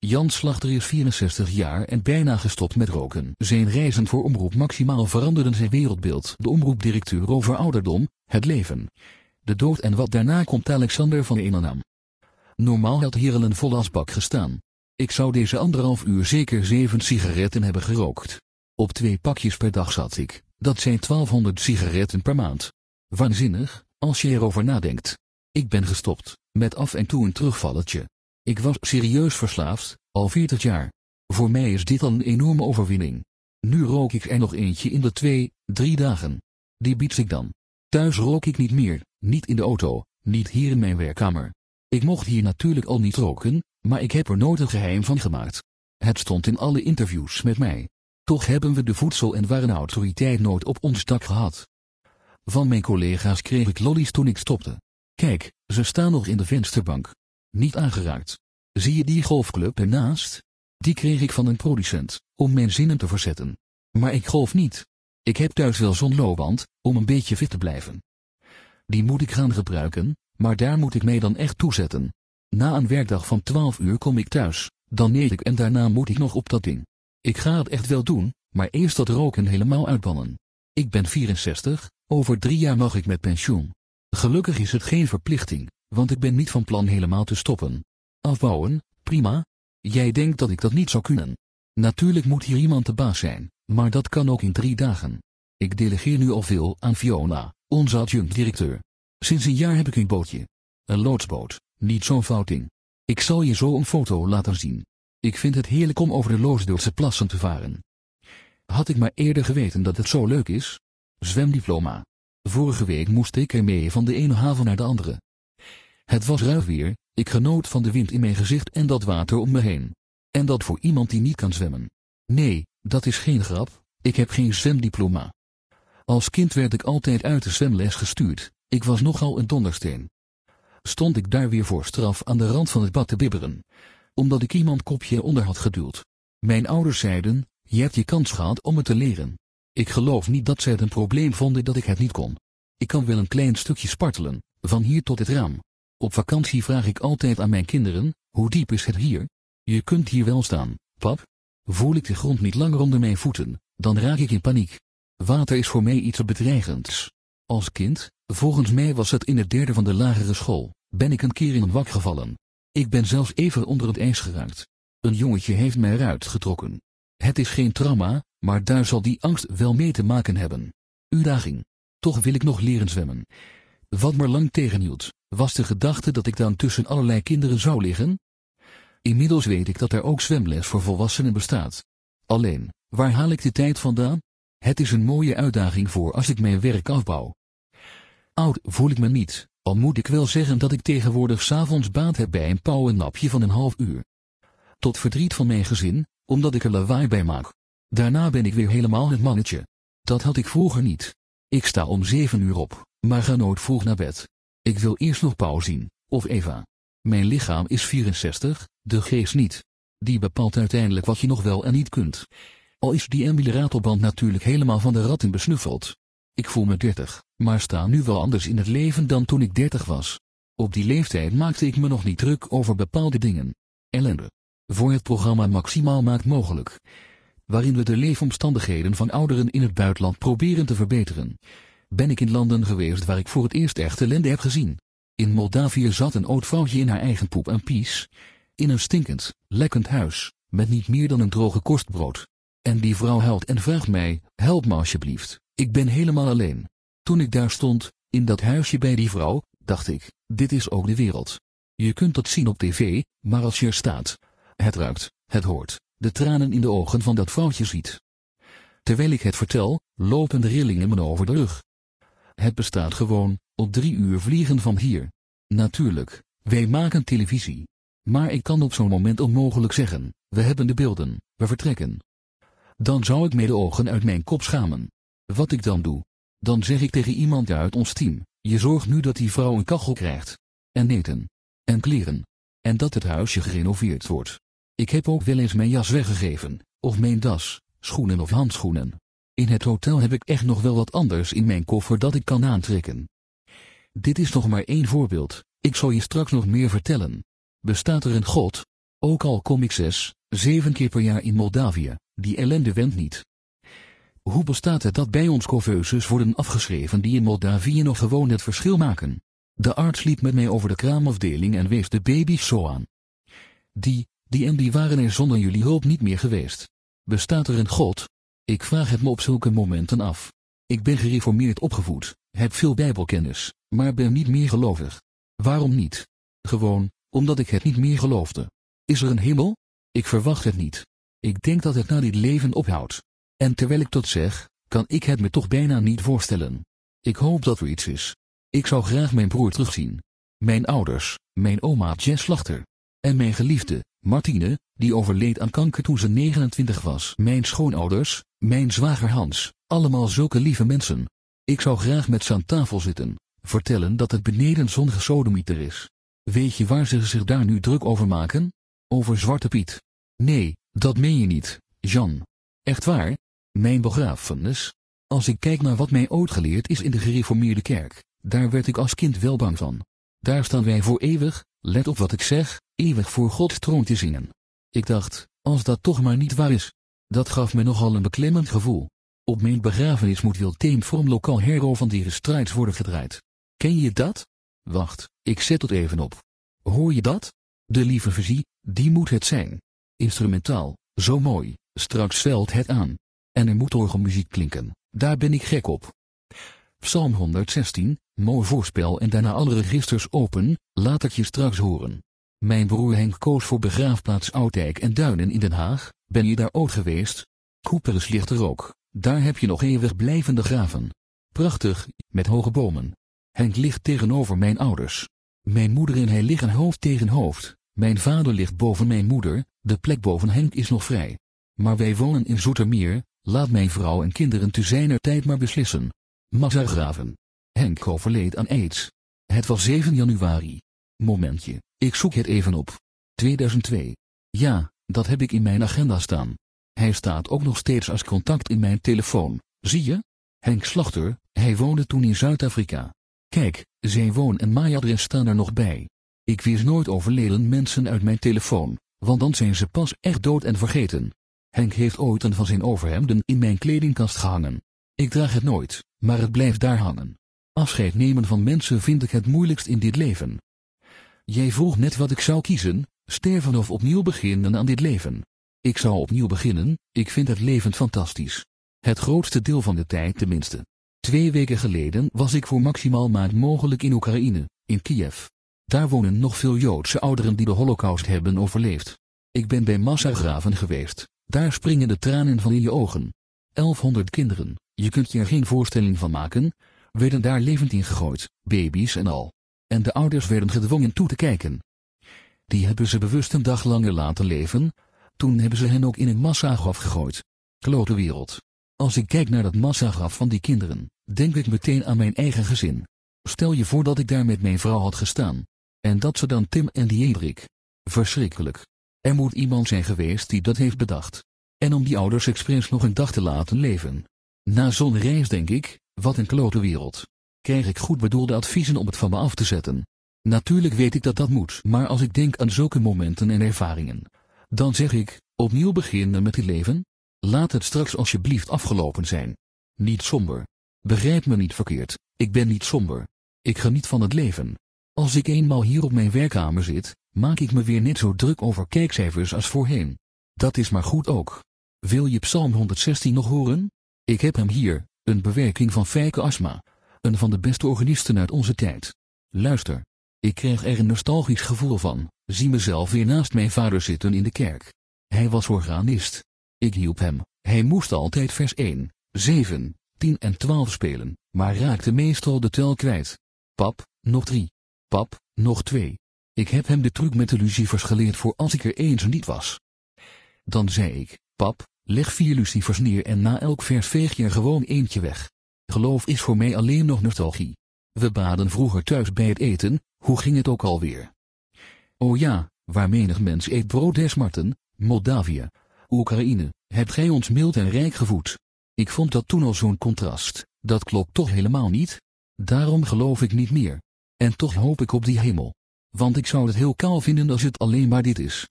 Jan Slachter is 64 jaar en bijna gestopt met roken. Zijn reizen voor Omroep Maximaal veranderden zijn wereldbeeld. De omroepdirecteur over ouderdom, het leven, de dood en wat daarna komt. Alexander van Eenennaam. Normaal had hier al een volle asbak gestaan. Ik zou deze 1,5 uur zeker 7 sigaretten hebben gerookt. Op 2 pakjes per dag zat ik. Dat zijn 1200 sigaretten per maand. Waanzinnig, als je erover nadenkt. Ik ben gestopt, met af en toe een terugvalletje. Ik was serieus verslaafd, al 40 jaar. Voor mij is dit al een enorme overwinning. Nu rook ik er nog eentje in de 2-3 dagen. Die bied ik dan. Thuis rook ik niet meer, niet in de auto, niet hier in mijn werkkamer. Ik mocht hier natuurlijk al niet roken, maar ik heb er nooit een geheim van gemaakt. Het stond in alle interviews met mij. Toch hebben we de Voedsel- en Warenautoriteit nooit op ons dak gehad. Van mijn collega's kreeg ik lollies toen ik stopte. Kijk, ze staan nog in de vensterbank. Niet aangeraakt. Zie je die golfclub ernaast? Die kreeg ik van een producent, om mijn zinnen te verzetten. Maar ik golf niet. Ik heb thuis wel zo'n loopband, om een beetje fit te blijven. Die moet ik gaan gebruiken, maar daar moet ik mee dan echt toezetten. Na een werkdag van 12 uur kom ik thuis, dan eet ik en daarna moet ik nog op dat ding. Ik ga het echt wel doen, maar eerst dat roken helemaal uitbannen. Ik ben 64, over 3 jaar mag ik met pensioen. Gelukkig is het geen verplichting, want ik ben niet van plan helemaal te stoppen. Afbouwen, prima. Jij denkt dat ik dat niet zou kunnen. Natuurlijk moet hier iemand de baas zijn, maar dat kan ook in 3 dagen. Ik delegeer nu al veel aan Fiona, onze adjunct-directeur. Sinds een jaar heb ik een bootje. Een loodsboot, niet zo'n fout ding. Ik zal je zo een foto laten zien. Ik vind het heerlijk om over de Loosdorpse plassen te varen. Had ik maar eerder geweten dat het zo leuk is. Zwemdiploma. Vorige week moest ik ermee van de ene haven naar de andere. Het was ruig weer, ik genoot van de wind in mijn gezicht en dat water om me heen. En dat voor iemand die niet kan zwemmen. Nee, dat is geen grap, ik heb geen zwemdiploma. Als kind werd ik altijd uit de zwemles gestuurd, ik was nogal een dondersteen. Stond ik daar weer voor straf aan de rand van het bad te bibberen, omdat ik iemand kopje onder had geduwd. Mijn ouders zeiden, je hebt je kans gehad om het te leren. Ik geloof niet dat zij het een probleem vonden dat ik het niet kon. Ik kan wel een klein stukje spartelen, van hier tot het raam. Op vakantie vraag ik altijd aan mijn kinderen, hoe diep is het hier? Je kunt hier wel staan, pap. Voel ik de grond niet langer onder mijn voeten, dan raak ik in paniek. Water is voor mij iets bedreigends. Als kind, volgens mij was het in het 3e van de lagere school, ben ik een keer in een wak gevallen. Ik ben zelfs even onder het ijs geraakt. Een jongetje heeft mij eruit getrokken. Het is geen trauma, maar daar zal die angst wel mee te maken hebben. Uitdaging. Toch wil ik nog leren zwemmen. Wat me lang tegenhield, was de gedachte dat ik dan tussen allerlei kinderen zou liggen. Inmiddels weet ik dat er ook zwemles voor volwassenen bestaat. Alleen, waar haal ik de tijd vandaan? Het is een mooie uitdaging voor als ik mijn werk afbouw. Oud voel ik me niet, al moet ik wel zeggen dat ik tegenwoordig 's avonds baat heb bij een powernapje van een half uur. Tot verdriet van mijn gezin, omdat ik er lawaai bij maak. Daarna ben ik weer helemaal het mannetje. Dat had ik vroeger niet. Ik sta om 7 uur op, maar ga nooit vroeg naar bed. Ik wil eerst nog Pauw zien, of Eva. Mijn lichaam is 64, de geest niet. Die bepaalt uiteindelijk wat je nog wel en niet kunt. Al is die emuleratorband natuurlijk helemaal van de ratten besnuffeld. Ik voel me 30, maar sta nu wel anders in het leven dan toen ik 30 was. Op die leeftijd maakte ik me nog niet druk over bepaalde dingen. Ellende. Voor het programma Maximaal maakt mogelijk, waarin we de leefomstandigheden van ouderen in het buitenland proberen te verbeteren, ben ik in landen geweest waar ik voor het eerst echt ellende heb gezien. In Moldavië zat een oud vrouwtje in haar eigen poep en pies, in een stinkend, lekkend huis, met niet meer dan een droge korstbrood. En die vrouw huilt en vraagt mij, help me alsjeblieft, ik ben helemaal alleen. Toen ik daar stond, in dat huisje bij die vrouw, dacht ik, dit is ook de wereld. Je kunt dat zien op tv, maar als je er staat, het ruikt, het hoort, de tranen in de ogen van dat vrouwtje ziet. Terwijl ik het vertel, lopen de rillingen me over de rug. Het bestaat gewoon, op 3 uur vliegen van hier. Natuurlijk, wij maken televisie. Maar ik kan op zo'n moment onmogelijk zeggen, we hebben de beelden, we vertrekken. Dan zou ik me de ogen uit mijn kop schamen. Wat ik dan doe? Dan zeg ik tegen iemand uit ons team, je zorgt nu dat die vrouw een kachel krijgt. En eten. En kleren. En dat het huisje gerenoveerd wordt. Ik heb ook wel eens mijn jas weggegeven, of mijn das, schoenen of handschoenen. In het hotel heb ik echt nog wel wat anders in mijn koffer dat ik kan aantrekken. Dit is nog maar 1 voorbeeld, ik zal je straks nog meer vertellen. Bestaat er een God? Ook al kom ik 6, 7 keer per jaar in Moldavië, die ellende wendt niet. Hoe bestaat het dat bij ons couveuses worden afgeschreven die in Moldavië nog gewoon het verschil maken? De arts liep met mij over de kraamafdeling en wees de baby's zo aan. Die waren er zonder jullie hulp niet meer geweest. Bestaat er een God? Ik vraag het me op zulke momenten af. Ik ben gereformeerd opgevoed, heb veel bijbelkennis, maar ben niet meer gelovig. Waarom niet? Gewoon, omdat ik het niet meer geloofde. Is er een hemel? Ik verwacht het niet. Ik denk dat het na dit leven ophoudt. En terwijl ik dat zeg, kan ik het me toch bijna niet voorstellen. Ik hoop dat er iets is. Ik zou graag mijn broer terugzien. Mijn ouders, mijn oma Jess Slachter. En mijn geliefde, Martine, die overleed aan kanker toen ze 29 was. Mijn schoonouders, mijn zwager Hans, allemaal zulke lieve mensen. Ik zou graag met ze aan tafel zitten, vertellen dat het beneden zon gesodemieter is. Weet je waar ze zich daar nu druk over maken? Over Zwarte Piet. Nee, dat meen je niet, Jan. Echt waar? Mijn begrafenis? Als ik kijk naar wat mij ooit geleerd is in de gereformeerde kerk, daar werd ik als kind wel bang van. Daar staan wij voor eeuwig, let op wat ik zeg, eeuwig voor Gods troon te zingen. Ik dacht, als dat toch maar niet waar is. Dat gaf me nogal een beklemmend gevoel. Op mijn begrafenis moet Wilteem From Lokaal Hero van die Strides worden gedraaid. Ken je dat? Wacht, ik zet het even op. Hoor je dat? De lieve visie, die moet het zijn. Instrumentaal, zo mooi, straks velt het aan. En er moet orgelmuziek klinken, daar ben ik gek op. Psalm 116, mooi voorspel en daarna alle registers open, laat ik je straks horen. Mijn broer Henk koos voor begraafplaats Oudijk en Duinen in Den Haag, ben je daar ooit geweest? Koeperes ligt er ook, daar heb je nog eeuwig blijvende graven. Prachtig, met hoge bomen. Henk ligt tegenover mijn ouders. Mijn moeder en hij liggen hoofd tegen hoofd, mijn vader ligt boven mijn moeder, de plek boven Henk is nog vrij. Maar wij wonen in Zoetermeer, laat mijn vrouw en kinderen te zijner tijd maar beslissen. Massagraven. Henk overleed aan AIDS. Het was 7 januari. Momentje, ik zoek het even op. 2002. Ja, dat heb ik in mijn agenda staan. Hij staat ook nog steeds als contact in mijn telefoon, zie je? Henk Slachter, hij woonde toen in Zuid-Afrika. Kijk, zijn woon- en maiadres staan er nog bij. Ik wist nooit overleden mensen uit mijn telefoon, want dan zijn ze pas echt dood en vergeten. Henk heeft ooit een van zijn overhemden in mijn kledingkast gehangen. Ik draag het nooit, maar het blijft daar hangen. Afscheid nemen van mensen vind ik het moeilijkst in dit leven. Jij vroeg net wat ik zou kiezen, sterven of opnieuw beginnen aan dit leven. Ik zou opnieuw beginnen, ik vind het leven fantastisch. Het grootste deel van de tijd tenminste. 2 weken geleden was ik voor maximaal maand mogelijk in Oekraïne, in Kiev. Daar wonen nog veel Joodse ouderen die de Holocaust hebben overleefd. Ik ben bij massagraven geweest, daar springen de tranen van in je ogen. 1100 kinderen, je kunt je er geen voorstelling van maken, werden daar levend ingegooid, baby's en al. En de ouders werden gedwongen toe te kijken. Die hebben ze bewust een dag langer laten leven, toen hebben ze hen ook in een massagraf gegooid. Klote wereld. Als ik kijk naar dat massagraf van die kinderen, denk ik meteen aan mijn eigen gezin. Stel je voor dat ik daar met mijn vrouw had gestaan. En dat ze dan Tim en Diederik. Verschrikkelijk. Er moet iemand zijn geweest die dat heeft bedacht. En om die ouders expres nog een dag te laten leven. Na zo'n reis denk ik, wat een klote wereld. Krijg ik goed bedoelde adviezen om het van me af te zetten. Natuurlijk weet ik dat dat moet, maar als ik denk aan zulke momenten en ervaringen, dan zeg ik, opnieuw beginnen met het leven? Laat het straks alsjeblieft afgelopen zijn. Niet somber. Begrijp me niet verkeerd, ik ben niet somber. Ik geniet van het leven. Als ik eenmaal hier op mijn werkkamer zit, maak ik me weer net zo druk over kijkcijfers als voorheen. Dat is maar goed ook. Wil je Psalm 116 nog horen? Ik heb hem hier, een bewerking van Fijke Asma, een van de beste organisten uit onze tijd. Luister. Ik kreeg er een nostalgisch gevoel van, zie mezelf weer naast mijn vader zitten in de kerk. Hij was organist. Ik hielp hem, hij moest altijd vers 1, 7, 10 en 12 spelen, maar raakte meestal de tel kwijt. Pap, nog 3. Pap, nog 2. Ik heb hem de truc met de lucifers geleerd voor als ik er eens niet was. Dan zei ik, pap, leg 4 lucifers neer en na elk vers veeg je er gewoon eentje weg. Geloof is voor mij alleen nog nostalgie. We baden vroeger thuis bij het eten, hoe ging het ook alweer? Oh ja, waar menig mens eet brood des Marten, Moldavië, Oekraïne, hebt gij ons mild en rijk gevoed. Ik vond dat toen al zo'n contrast, dat klopt toch helemaal niet? Daarom geloof ik niet meer. En toch hoop ik op die hemel. Want ik zou het heel kaal vinden als het alleen maar dit is.